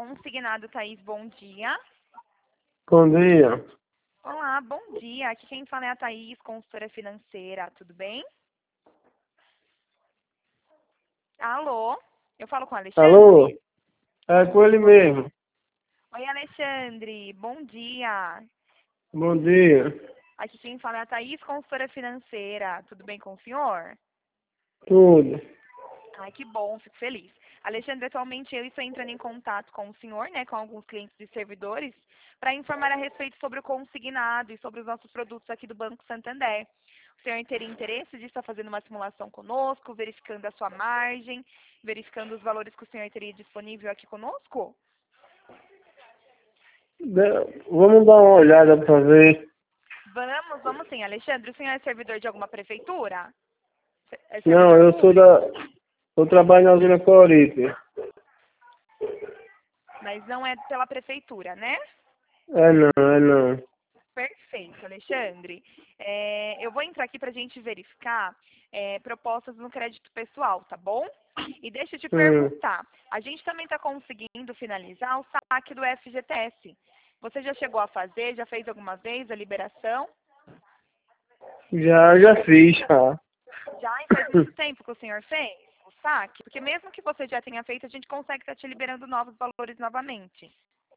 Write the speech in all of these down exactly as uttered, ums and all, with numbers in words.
Consignado, Thaís, bom dia. Bom dia. Olá, bom dia. Aqui quem fala é a Thaís, consultora financeira, tudo bem? Alô? Eu falo com o Alexandre? Alô? É com ele mesmo. Oi, Alexandre, bom dia. Bom dia. Aqui quem fala é a Thaís, consultora financeira, tudo bem com o senhor? Tudo. Ai, que bom, fico feliz. Alexandre, atualmente eu estou entrando em contato com o senhor, né, com alguns clientes e servidores, para informar a respeito sobre o consignado e sobre os nossos produtos aqui do Banco Santander. O senhor teria interesse de estar fazendo uma simulação conosco, verificando a sua margem, verificando os valores que o senhor teria disponível aqui conosco? De- Vamos dar uma olhada para ver. Vamos, vamos sim. Alexandre, o senhor é servidor de alguma prefeitura? É Não, servidor eu sou público? da. Eu trabalho na Vila Corinthians. Mas não é pela prefeitura, né? É não, é não. Perfeito, Alexandre. É, eu vou entrar aqui para a gente verificar é, propostas no crédito pessoal, tá bom? E deixa eu te Hum. perguntar, a gente também está conseguindo finalizar o saque do F G T S. Você já chegou a fazer, já fez alguma vez a liberação? Já, já fiz, já. Já, e faz muito tempo que o senhor fez o saque? Porque mesmo que você já tenha feito, a gente consegue estar te liberando novos valores novamente.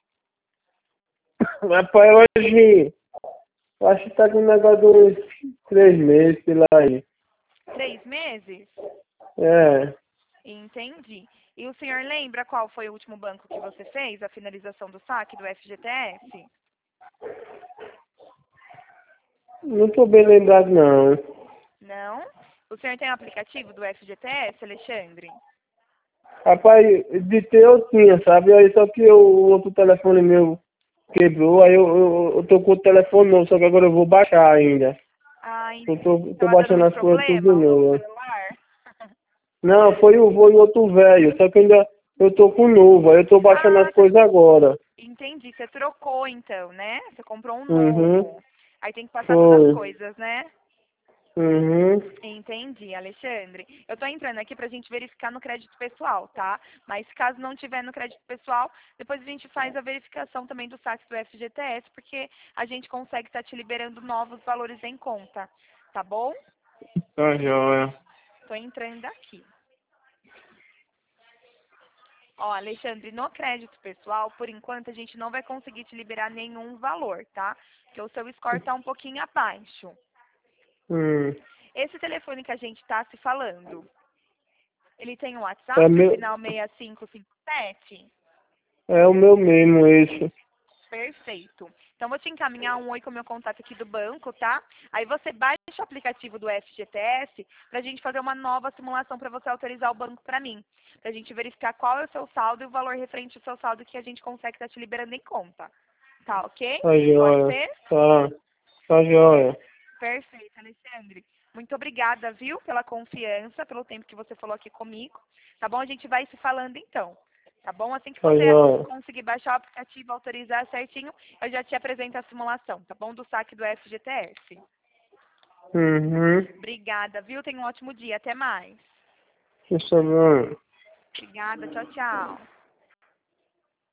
Rapaz, hoje. Eu acho que tá com um negócio de uns três meses, sei lá aí. Três meses? É. Entendi. E o senhor lembra qual foi o último banco que você fez, a finalização do saque do F G T S? Não tô bem lembrado, não. Não? O senhor tem o aplicativo do F G T S, Alexandre? Rapaz, de ter eu tinha, sabe? Aí só que eu- o outro telefone meu quebrou, aí eu, eu, eu tô com o telefone novo, só que agora eu vou baixar ainda. Ah, Eu entendi. tô, tô Tava dando baixando muito as coisas tudo de problema o novo novo. celular? Não, foi o, foi o outro velho, só que ainda eu tô com o novo, aí eu tô baixando Ah, as coisas agora. entendi. Você trocou então, né? Você comprou um Uhum, novo. Aí tem que passar todas as foi. coisas, né? Uhum, Entendi, Alexandre. Eu tô entrando aqui pra gente verificar no crédito pessoal, tá? Mas caso não tiver no crédito pessoal, depois a gente faz a verificação também do saque do F G T S, porque a gente consegue estar te liberando novos valores em conta, tá bom? tá joia. Tô entrando aqui. Ó, Alexandre, no crédito pessoal, por enquanto a gente não vai conseguir te liberar nenhum valor, tá? Porque o seu score tá um pouquinho abaixo. Hum. Esse telefone que a gente tá se falando, ele tem um É, WhatsApp, meu, final seis cinco cinco sete? é o meu mesmo esse. Perfeito. Então, vou te encaminhar um oi com o meu contato aqui do banco, tá? Aí você baixa o aplicativo do F G T S pra gente fazer uma nova simulação para você autorizar o banco para mim. Pra gente verificar qual é o seu saldo e o valor referente ao seu saldo que a gente consegue estar te liberando em conta. Tá, ok? Tá Pode joia. ser? Tá, tá joia. Perfeito, Alexandre. Muito obrigada, viu, pela confiança, pelo tempo que você falou aqui comigo. Tá bom? A gente vai se falando então. Tá bom? Assim que Tá você joia. conseguir baixar o aplicativo, autorizar certinho, eu já te apresento a simulação, tá bom? Do saque do F G T S. Uhum. Obrigada, viu? Tenha um ótimo dia. Até mais. Isso é bom. Obrigada. Tchau, tchau.